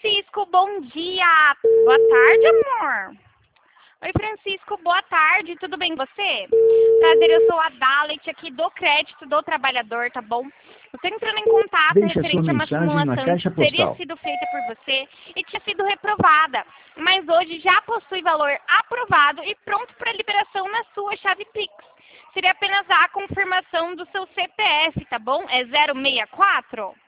Francisco, bom dia. Boa tarde, amor. Oi, Francisco, boa tarde. Tudo bem com você? Prazer, eu sou a Dalet aqui do Crédito do Trabalhador, tá bom? Eu tô entrando em contato Deixe a sua referente a uma mensagem na simulação caixa que teria postal. sido feita por você e tinha sido reprovada, mas hoje já possui valor aprovado e pronto para liberação na sua chave Pix. Seria apenas a confirmação do seu CPF, tá bom? É 064?